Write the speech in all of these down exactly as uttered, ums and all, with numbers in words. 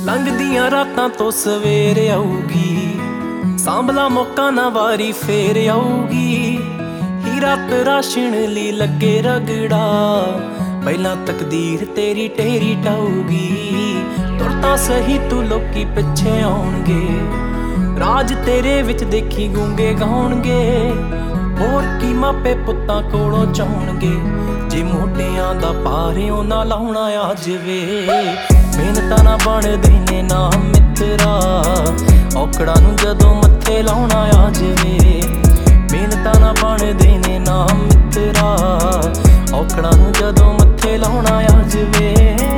ਲੰਘਦੀਆਂ ਰਾਤਾਂ ਤੋਂ ਸਵੇਰ ਆਊਗੀ, ਸਾਂਭਲਾ ਮੌਕਾ ਨਾ ਵਾਰੀ ਫੇਰ ਆਊਗੀ। ਹੀਰਾ ਤਰਾਸ਼ਣ ਲਈ ਲੱਗੇ ਰਗੜਾ, ਪਹਿਲਾਂ ਤਕਦੀਰ ਤੇਰੀ ਟੇਰੀ ਟਾਊਗੀ। ਤੁਰਤਾ ਸਹੀ ਤੂੰ ਲੋਕੀ ਪਿੱਛੇ ਆਉਣਗੇ, ਰਾਜ ਤੇਰੇ ਵਿੱਚ ਦੇਖੀ ਗੂੰਗੇ ਗਾਉਣਗੇ। ਹੋਰ ਕੀ ਮਾਪੇ ਪੁੱਤਾਂ ਕੋਲੋਂ ਚਾਹੁੰਣਗੇ, ਜੇ ਮੋਢਿਆਂ ਦਾ ਭਾਰਿਓ ਨਾ ਲਾਉਣਾ ਆ ਜਵੇ। ਮਿਹਨਤਾਂ ਨਾ ਬਣਦੇ ਨੇ ਨਾ ਮਿੱਤਰਾ, ਔਕੜਾਂ ਨੂੰ ਜਦੋਂ ਮੱਥੇ ਲਾਉਣਾ ਆ ਜਵੇ। ਮਿਹਨਤਾਂ ਨਾ ਬਣਦੇ ਨੇ ਨਾ ਮਿੱਤਰਾ, ਔਕੜਾਂ ਨੂੰ ਜਦੋਂ ਮੱਥੇ ਲਾਉਣਾ ਆ ਜਵੇ।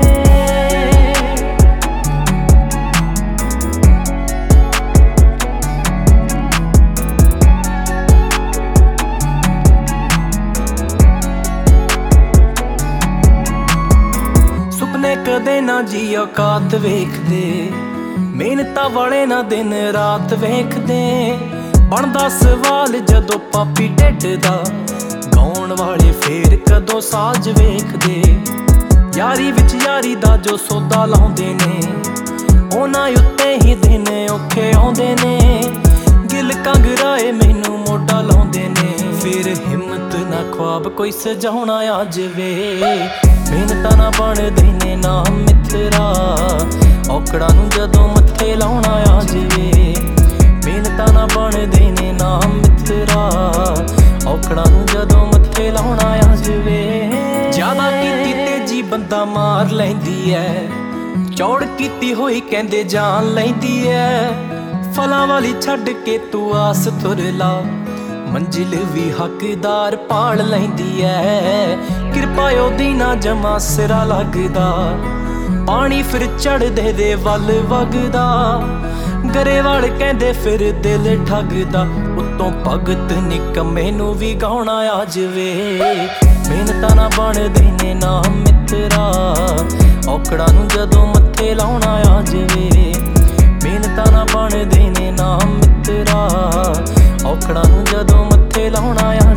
ਸੁਪਨੇ ਕਦੇ ਨਾ ਜੀ ਔਕਾਤ ਵੇਖਦੇ, ਮਿਹਨਤਾਂ ਵਾਲੇ ਨਾ ਦਿਨ ਰਾਤ ਵੇਖਦੇ। ਬਣਦਾ ਸਵਾਲ ਜਦੋਂ ਪਾਪੀ ਢਿੱਡ ਦਾ, ਗਾਉਣ ਵਾਲੇ ਫੇਰ ਕਦੋਂ ਸਾਜ ਵੇਖਦੇ। ਯਾਰੀ ਵਿੱਚ ਯਾਰੀ ਦਾ ਜੋ ਸੌਦਾ ਲਾਉਂਦੇ ਨੇ, ਉਹਨਾਂ ਉੱਤੇ ਹੀ ਦਿਨ ਔਖੇ ਆਉਂਦੇ ਨੇ। ਗਿਲ ਕੰਗਰਾਏ ਮੈਨੂੰ ਮੋਢਾ ਲਾਉਂਦੇ ਨੇ, ਫਿਰ ਹਿੰਮਤ ਨਾ ख्वाब ਕੋਈ ਸਜਾਉਣਾ ਆ ਜਵੇ। ਮਿਹਨਤਾਂ ਨਾ ਬਣਦੇ ਨੇ ਨਾ ਮਿੱਤਰਾ, ਔਕੜਾਂ ਨੂੰ ਜਦੋਂ ਮੱਥੇ ਲਾਉਣਾ ਆ ਜਵੇ। ਮਿਹਨਤਾਂ ਨਾ ਬਣਦੇ ਨੇ ਨਾ ਮਿੱਤਰਾ, ਔਕੜਾਂ ਨੂੰ ਜਦੋਂ ਮੱਥੇ ਲਾਉਣਾ ਆ ਜਵੇ। ਜ਼ਿਆਦਾ ਕੀਤੀ ਤੇਜੀ ਬੰਦਾ ਮਾਰ ਲੈਂਦੀ ਐ, ਚੌੜ ਕੀਤੀ ਹੋਈ ਕਹਿੰਦੇ ਜਾਨ ਲੈਂਦੀ ਐ। ਫਲਾਂ ਵਾਲੀ ਛੱਡ ਕੇ ਤੂੰ ਆਸ ਤੁਰ ਲਾ, ਮੰਜ਼ਿਲ ਵੀ ਹੱਕਦਾਰ ਪਾਲ ਲੈਂਦੀ ਐ। ਕਿਰਪਾ ਉਹਦੀ ਨਾ ਜਮਾ ਸਿਰਾ ਲੱਗਦਾ, ਪਾਣੀ ਫਿਰ ਚੜ੍ਹਦੇ ਦੇ ਵੱਲ ਵਗਦਾ। ਗਰੇਵਾਲ ਕਹਿੰਦੇ ਫਿਰ ਦਿਲ ਠੱਗਦਾ, ਉੱਤੋਂ ਭਗਤ ਨਿਕੰਮੇ ਨੂੰ ਵੀ ਗਾਉਣਾ ਆ ਜਵੇ। ਮਿਹਨਤਾਂ ਨਾ ਬਣਦੇ ਨੇ ਨਾ ਮਿੱਤਰਾ, ਔਕੜਾਂ ਨੂੰ ਜਦੋਂ ਮੱਥੇ ਲਾਉਣਾ ਆ ਜਵੇ। ਮਿਹਨਤਾਂ ਨਾ ਬਣਦੇ ਨੇ ਨਾ ਮਿੱਤਰਾ, ਔਕੜਾਂ ਨੂੰ ਜਦੋਂ ਮੱਥੇ ਲਾਉਣਾ ਆ